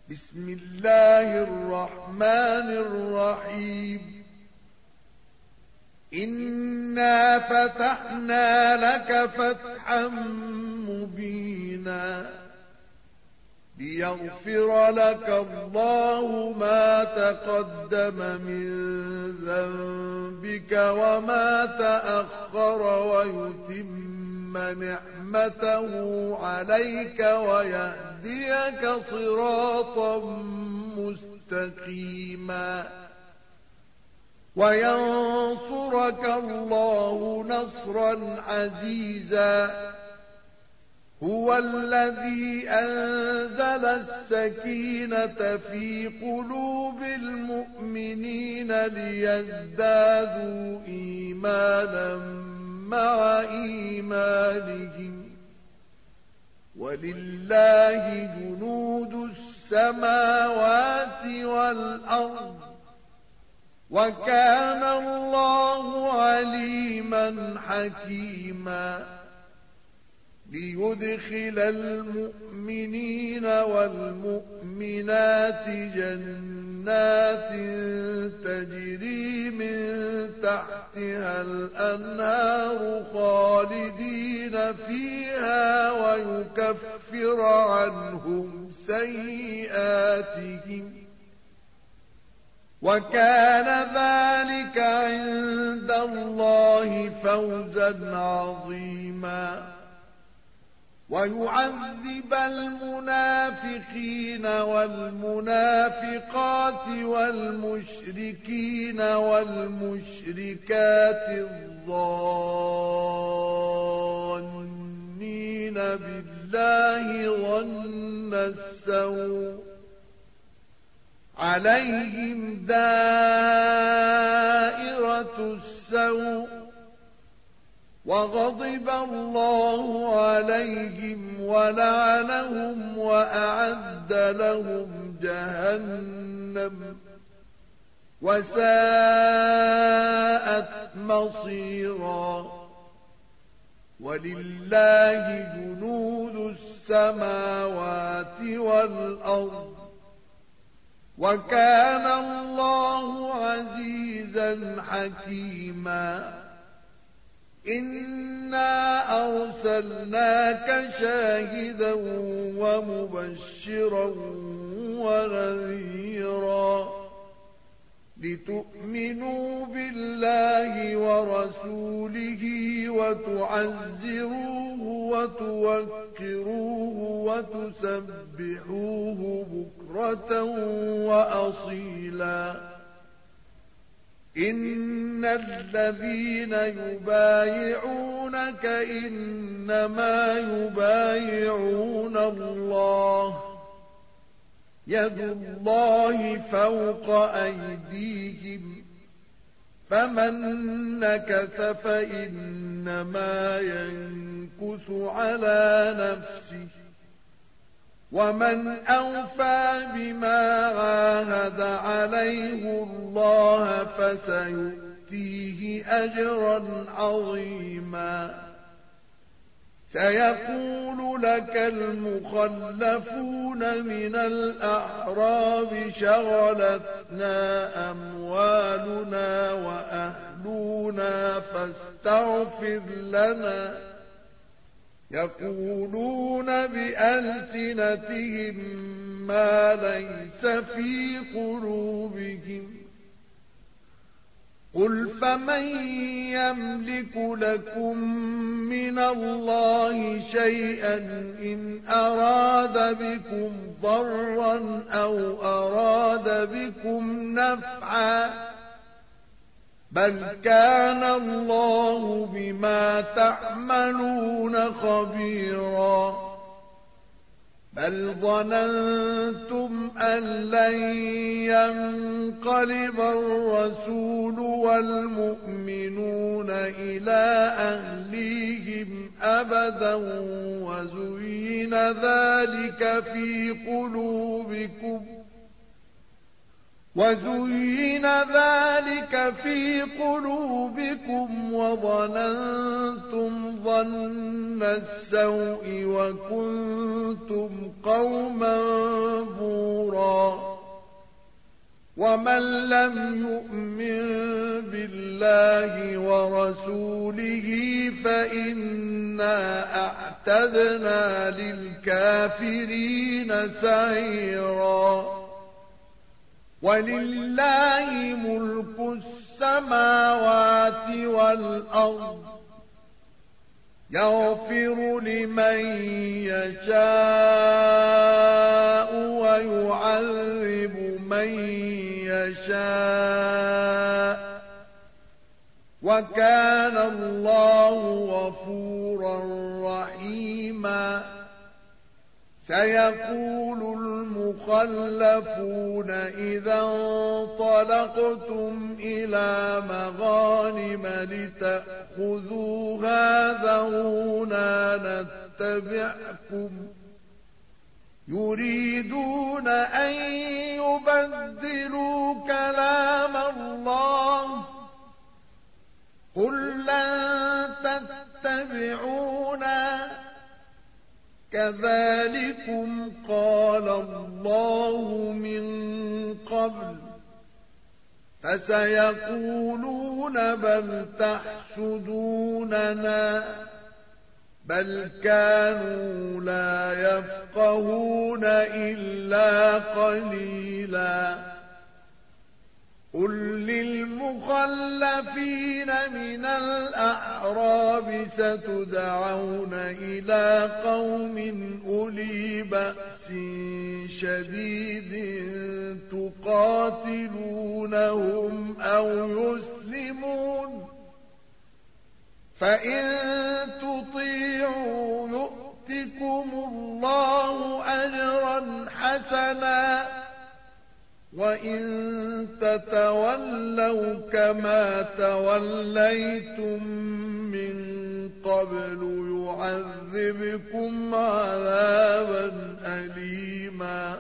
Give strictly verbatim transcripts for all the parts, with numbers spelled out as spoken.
بسم الله الرحمن الرحيم إنا فتحنا لك فتحا مبينا ليغفر لك الله ما تقدم من ذنبك وما تأخر ويتم نعمته عليك ويهديك صراطا مستقيما وينصرك الله نصرا عزيزا هو الذي أنزل السكينة في قلوب المؤمنين ليزدادوا إيمانا مع إيمانهم ولله جنود السماوات والأرض وكان الله عليما حكيما ليدخل المؤمنين والمؤمنات جنات تجري من تحتها الأنهار خالدين فيها ويكفر عنهم سيئاتهم وكان ذلك عند الله فوزا عظيما ويعذب المنافقين والمنافقات والمشركين والمشركات الظانين بالله ظن السوء عليهم دائرة السوء وغضب الله عليهم ولعنهم وأعد لهم جهنم وساءت مصيرا ولله جنود السماوات والأرض وكان الله عزيزا حكيما إنا أرسلناك شاهدا ومبشرا ونذيرا لتؤمنوا بالله ورسوله وتعزروه وتوكروه وتسبحوه بكرة وأصيلا إن الذين يبايعونك إنما يبايعون الله يد الله فوق أيديهم فمن نكث فإنما ينكث على نفسه ومن أوفى بما عاهد عليه الله فسيؤتيه أجرا عظيما سيقول لك المخلفون من الأعراب شغلتنا أموالنا وأهلنا فاستغفر لنا يقولون بألسنتهم ما ليس في قلوبهم قل فمن يملك لكم من الله شيئا إن أراد بكم ضرا أو أراد بكم نفعا بل كان الله بما تعملون خبيرا بل ظننتم أن لن ينقلب الرسول والمؤمنون إلى أهليهم أبدا وزين ذلك في قلوبكم وزين ذلك في قلوبكم وظننتم ظن السوء وكنتم قوما بورا ومن لم يؤمن بالله ورسوله فإنا أعتدنا للكافرين سعيرا ولله ملك السماوات والأرض يغفر لمن يشاء ويعذب من يشاء وكان الله غفورا رحيما سيقول المخلفون إذا انطلقتم إلى مغانم لتأخذوها ذرونا نتبعكم يريدون أن يبدلوا كلام الله قل لن تتبعونا كذلكم قال الله من قبل فسيقولون بل تحسدوننا بل كانوا لا يفقهون إلا قليلا قل للمخلفين من الأعراب ستدعون إلى قوم أولي بأس شديد تقاتلونهم أو يسلمون فإن تطيعوا يؤتكم الله أجرا حسنا وإن تتولوا كما توليتم من قبل يعذبكم عذابا أليما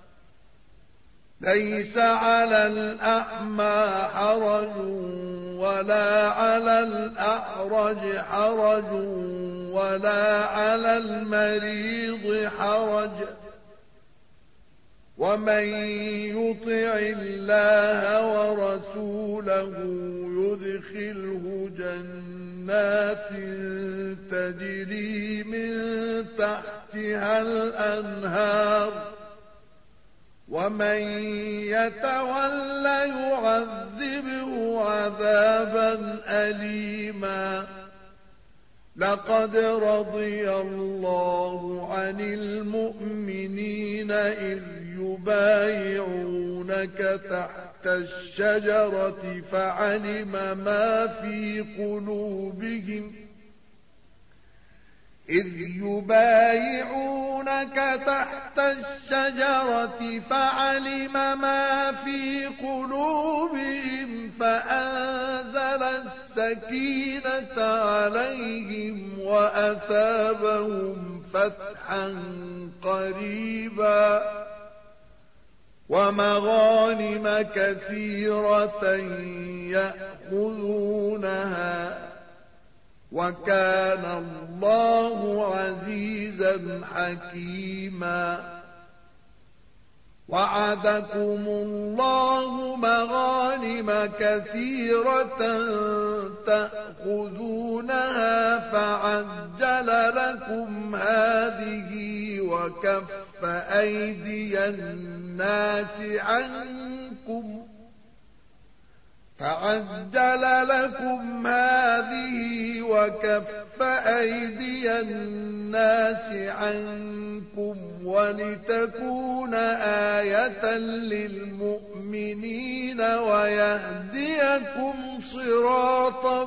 ليس على الأعمى حرج ولا على الأعرج حرج ولا على المريض حرج ومن يطع الله ورسوله يدخله جنات تجري من تحتها الأنهار ومن يتول يعذبه عذابا أليما لقد رضي الله عن المؤمنين إذ يبايعونك تحت الشجرة فعلم ما في قلوبهم إذ يبايعونك تحت الشجرة فعلم ما في قلوبهم فأنزل السكينة عليهم وأثابهم فتحا قريبا ومغانم كثيرة يأخذونها وكان الله عزيزا حكيما وعدكم الله مغانم كثيرة تأخذونها فعجل لكم هذه وكف أيدي الناس عنكم فعجل لكم هذه وكف أيدي الناس عنكم ولتكون آية للمؤمنين ويهديكم صراطا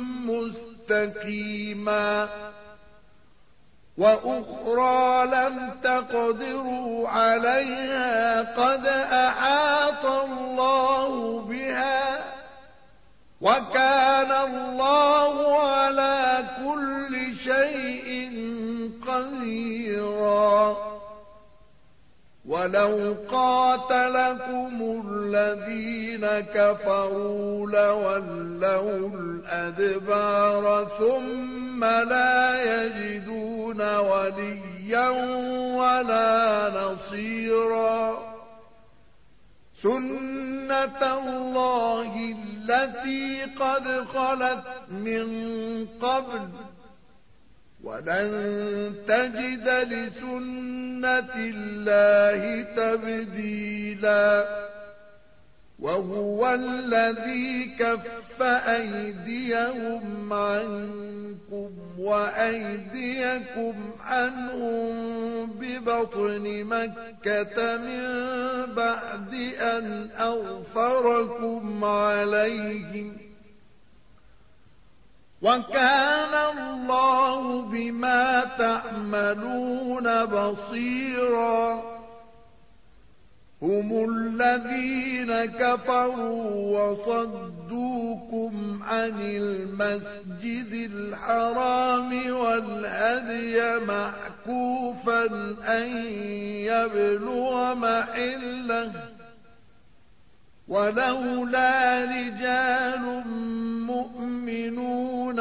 مستقيما وأخرى لم تقدروا عليها قد أحاط الله بها وكان الله على كل شيء قديرا ولو قاتلكم الذين كفروا لولوا الأدبار ثم لا يجدون وليا ولا نصيرا سُنَّةَ اللَّهِ الَّتِي قَدْ خَلَتْ مِن قَبْلُ وَلَن تَجِدَ لِسُنَّةِ اللَّهِ تَبْدِيلًا وَهُوَ الَّذِي كَفَّ أَيْدِيَهُمْ عَنكُمْ وَأَيْدِيَكُمْ عَنْهُم بِبَطْنِ مَكَّةَ مِن بَعْدِ أَنْ أَظْفَرَكُمْ عَلَيْهِمْ وَكَانَ اللَّهُ بِمَا تَعْمَلُونَ بَصِيرًا هُمُ الَّذِينَ كَفَرُوا وَصَدُّوكُمْ عَنِ الْمَسْجِدِ الْحَرَامِ وَالْهَدْيَ مَعْكُوفًا أَن يَبْلُغَ مَحِلَّهُ وَلَوْلَا رِجَالٌ مُّؤْمِنُونَ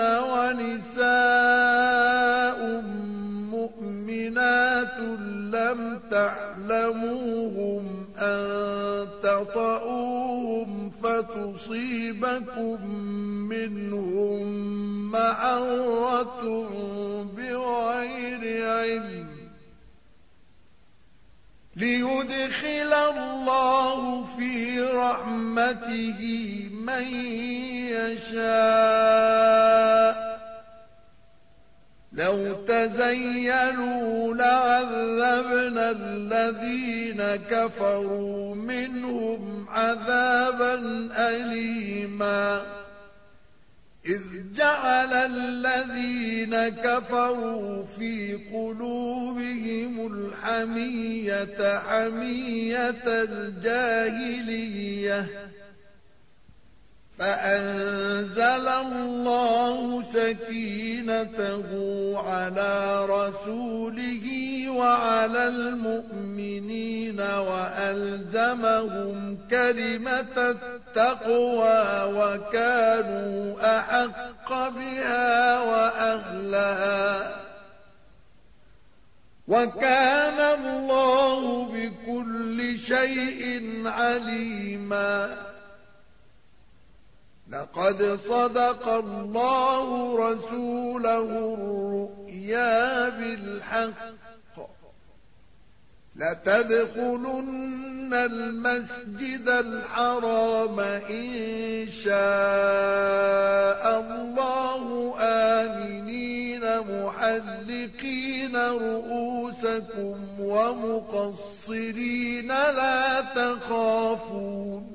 وَنِسَاءٌ مُّؤْمِنَاتٌ لَّمْ تَعْلَمُوهُمْ أَن تَطَئُوهُمْ فَتُصِيبَكُم مِّنْهُم مَّعَرَّةٌ بِغَيْرِ عِلْمٍ لِيُدْخِلَ اللَّهُ فِي رَحْمَتِهِ مَن يَشَاءُ لَوْ تَزَيَّلُوا لَعَذَّبْنَا الَّذِينَ كَفَرُوا مِنْهُمْ عَذَابًا أَلِيمًا إِذْ جَعَلَ الَّذِينَ كَفَرُوا فِي قُلُوبِهِمُ الْحَمِيَّةَ حَمِيَّةَ الْجَاهِلِيَّةِ فَأَنزَلَ اللَّهُ سَكِينَتَهُ عَلَىٰ رَسُولِهِ وَعَلَى الْمُؤْمِنِينَ وَأَلْزَمَهُمْ كَلِمَةَ التَّقْوَىٰ وَكَانُوا أَحَقَّ بِهَا وَأَهْلَهَا وَكَانَ اللَّهُ بِكُلِّ شَيْءٍ عَلِيمًا لَقَدْ صَدَقَ اللَّهُ رَسُولَهُ الرُّؤْيَا بِالْحَقِّ لَتَدْخُلُنَّ الْمَسْجِدَ الْحَرَامَ إِن شَاءَ اللَّهُ آمِنِينَ مُحَلِّقِينَ رُءُوسَكُمْ وَمُقَصِّرِينَ لَا تَخَافُونَ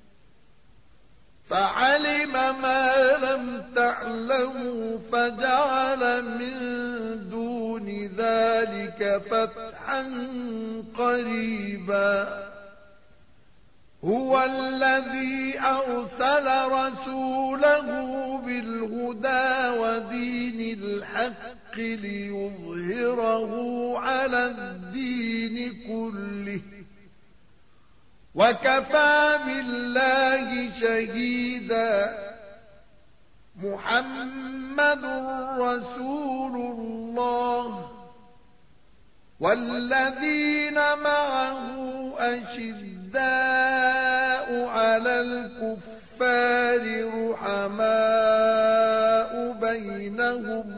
فَعَلِمَ مَا لَمْ تَعْلَمُوا فَجَعَلَ مِن دُونِ ذَلِكَ فَتْحًا قَرِيبًا هُوَ الَّذِي أَرْسَلَ رَسُولَهُ بِالْهُدَىٰ وَدِينِ الْحَقِّ لِيُظْهِرَهُ عَلَى الدِّينِ كُلِّهِ وَكَفَىٰ بِاللَّهِ شَهِيدًا مُّحَمَّدٌ رَّسُولُ اللَّهِ وَالَّذِينَ مَعَهُ أَشِدَّاءُ عَلَى الْكُفَّارِ رُحَمَاءُ بَيْنَهُمْ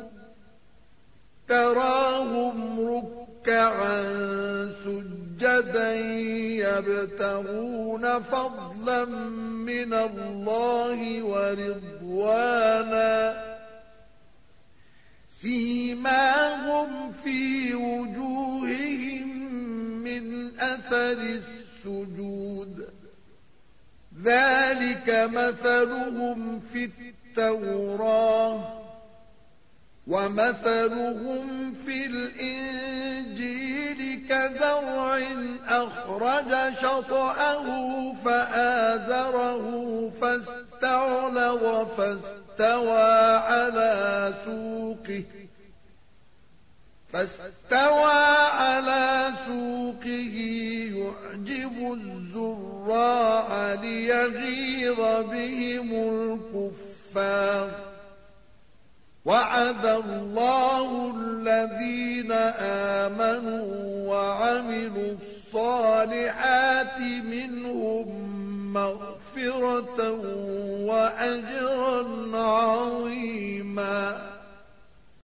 تَرَاهُمْ رُكَّعًا سُجَّدًا يَبْتَغُونَ فَضْلًا مِّنَ اللَّهِ وَرِضْوَانًا سِيمَاهُمْ فِي وُجُوهِهِم مِّنْ أَثَرِ السُّجُودِ ذَٰلِكَ مَثَلُهُمْ فِي التَّوْرَاةِ وَمَثَلُهُمْ فِي الْإِنجِيلِ كَزَرْعٍ أَخْرَجَ شَطْأَهُ فَآزَرَهُ فَاسْتَغْلَظَ فَاسْتَوَىٰ عَلَىٰ سُوقِهِ فَاسْتَوَىٰ عَلَىٰ سُوقِهِ يُعْجِبُ الزُّرَّاعَ لِيَغِيظَ بِهِمُ الْكُفَّارَ وَعَدَ اللَّهُ الَّذِينَ آمَنُوا وَعَمِلُوا الصالحات منهم مغفرة وأجرا عظيما.